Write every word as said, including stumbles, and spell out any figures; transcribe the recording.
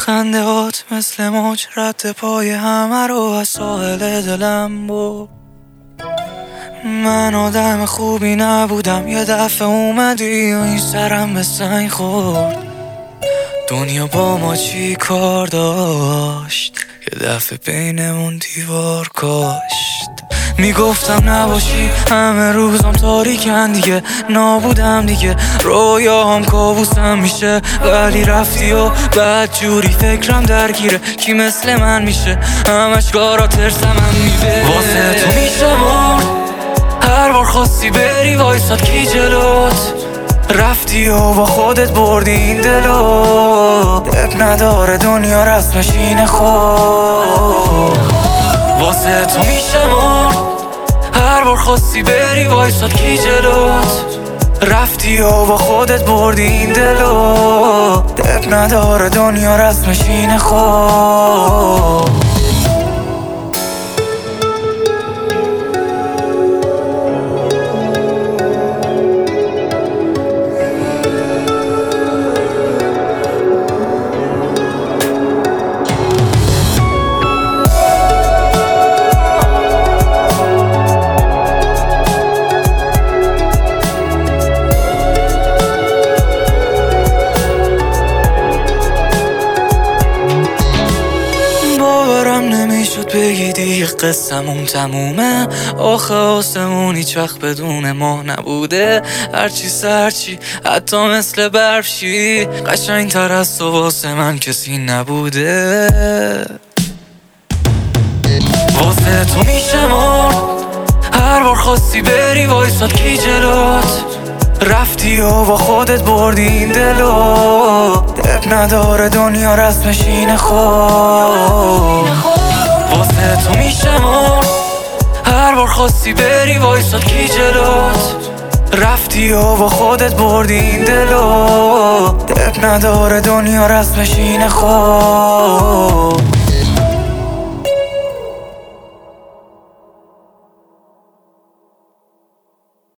خندهات مثل موج رد پای همه رو از ساحل دلم بود. من آدم خوبی نبودم، یه دفعه اومدی و این سرم به سنگ خورد. دنیا با ما چی کار داشت، یه دفعه بینمون دیوار کاشت. میگفتم نباشی همه روزم تاریکن دیگه، نابودم دیگه، رویاهم کابوسم میشه. ولی رفتی و بعد جوری فکرم درگیره، کی مثل من میشه؟ همش کارا ترسم هم میبه. واسه تو میشه مرد، هر بار خواستی بری وایساد کی جلوت. رفتی و با خودت بردی این دلو، اب نداره دنیا رسمش اینه خود. واسه تو میشه مرد، هر بار خواستی بری وایساد کی جلوت. رفتی و با خودت بردی این دلو، اب نداره دنیا رسمش اینه خود. نمیشد بگی دیگه قصمون تمومه، آخه آسمون هیچ وقت بدون ما نبوده. هرچی سرچی حتی مثل برفشی، قشنگ تر از تو واسه من کسی نبوده. واسه تو میشه مرد، هر بار خواستی بری وایساد کی جلوت. رفتی و با خودت بردی این دلو، اب نداره دنیا رسمش اینه خود. واسه تو میشه مرد، هر بار خواستی بری وایساد کی جلوت. رفتی و با خودت بردی این دلو، اب نداره دنیا رسمش اینه خود.